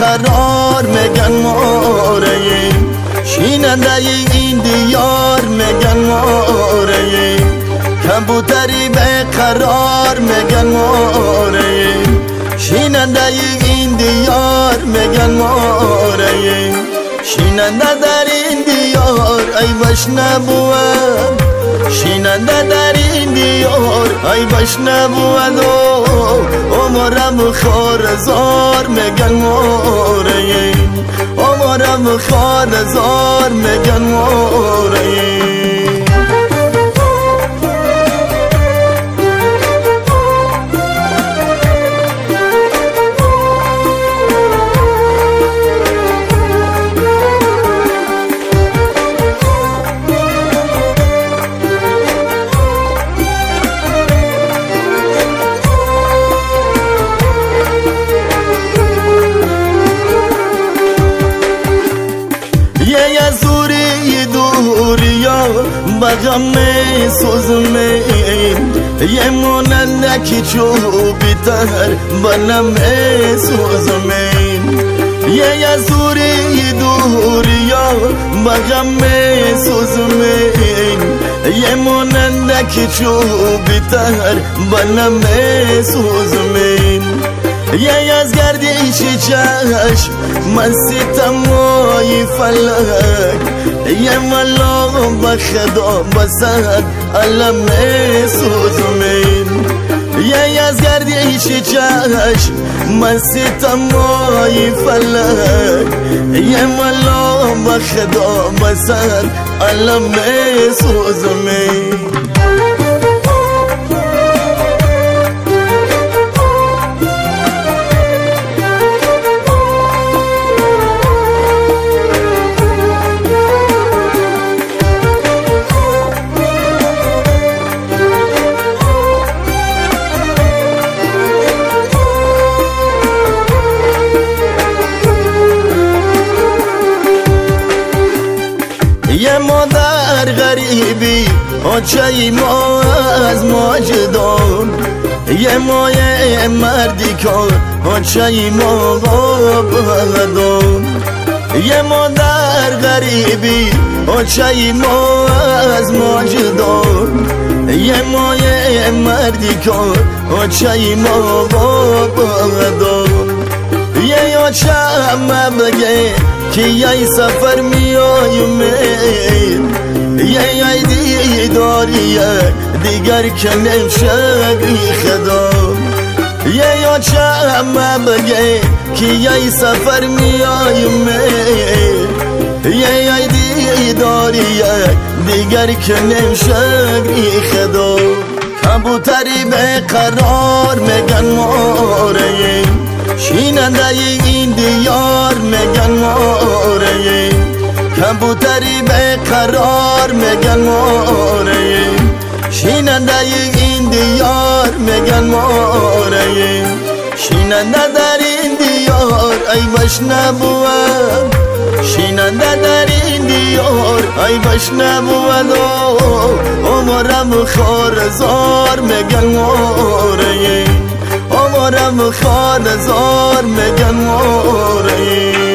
قرار میگن موریم، شیننده این دیار میگن موریم، کبوتری به قرار میگن موریم، شیننده این دیار میگن موریم، شیننده در این دیار ای باش نبود، شیننده در این دیار ای باش نبود و عمرم خارزار میگن موریم، عمرم خارزار میگن موریم. بغم سوزمین یه مونندکی چوبی تر بنم سوزمین، یه یزوری دوریا بغم سوزمین یه مونندکی چوبی تر بنم سوزمین، یه از گردش چشم من ستمای فلک، یه ملا بخدا بسد علم سوزمین، یه از گردش چشم من ستمای فلک، یه ملا بخدا بسد علم سوزمین. یه مادر غریبی آچه ما از ماجدان، یه مایه مردی کار آچه ما بغدان، یه مادر غریبی آچه ما از ماجدان، یه مایه مردی کار آچه ما بغدان، یه آچه بگه که یه سفر میایم، یه دیداری دیگر که نمشد خدا، یه چمه بگه که یه سفر میایم، یه دیداری دیگر که نمشد خدا، کبوتری به قرار میگن موریم، شیننده این دیار میگن موریم، کبوتری به قرار میگن موریم، شیننده این دیار میگن موریم، شیننده در این دیار ای باش نبود، شیننده در این دیار ای باش نبود و عمرم خارزار میگن موریم، عمرم خارزار میگن موریم.